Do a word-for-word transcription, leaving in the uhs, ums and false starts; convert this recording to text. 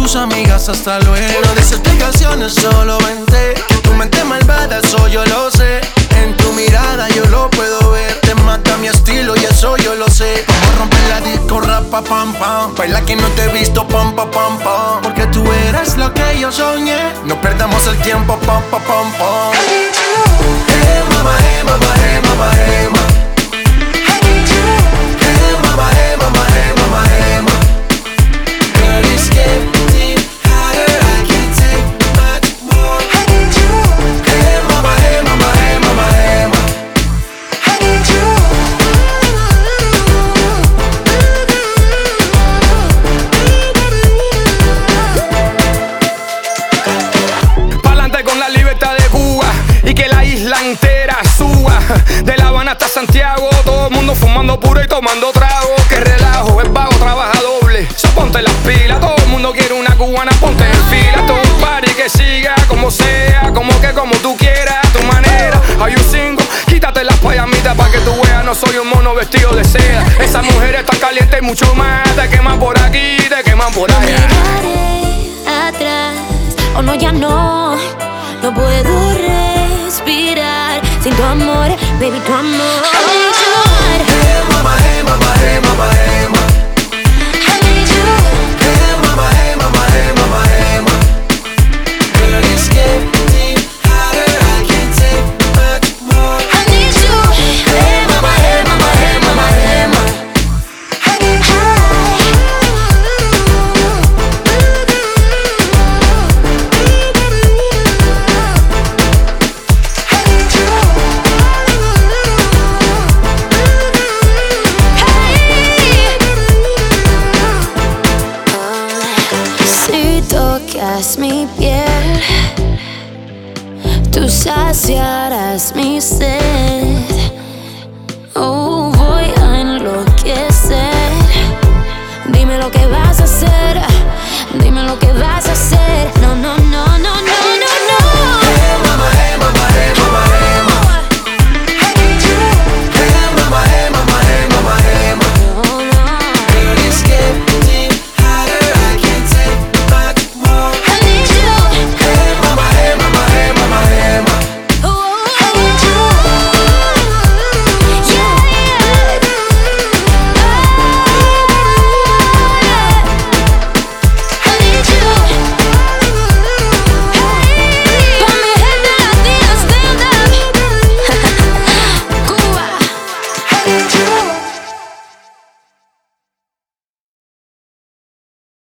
tus amigas, hasta luego. No des explicaciones, solo vente. Tu mente malvada, eso yo lo sé. En tu mirada yo lo puedo ver. Te mata mi estilo y eso yo lo sé. Como romper la disco, rapa, pam, pam. Baila que no te he visto, pam, pam, pam, pam. Porque tú eres lo que yo soñé. No perdamos el tiempo, pam, pam, pam, pam. Hey mama, hey mama, hey mama, hey mama. Hey mama, hey mama, hey mama, hey mama. Girl, it's getting hotter, I can't take much more. Hey mama, hey mama, hey mama, hey mama. Pa'lante con la libertad de Cuba y que la isla entera suba. De La Habana hasta Santiago, todo el mundo fumando puro y tomando trago. Que relajo, el vago trabaja doble. So ponte las pilas, todo el mundo quiere una cubana, ponte en fila. Todo un party que siga como sea, como que como tú quieras, a tu manera. Hay un cinco, quítate las payamitas pa' que tú veas, no soy un mono vestido de seda. Esas mujeres están calientes y mucho más, te queman por aquí, te queman por allá. Miraré atrás, oh no, ya no, no puedo respirar sin tu amor, baby, tu amor. Hey mama, hey mama, hey mama, hey mama. Hey mama, hey mama, hey mama, hey mama. Girl, it's getting hotter, I can't take much more. Hey mama, hey mama, hey mama, hey mama. Si tocas mi piel, tú saciarás mi sed. Oh.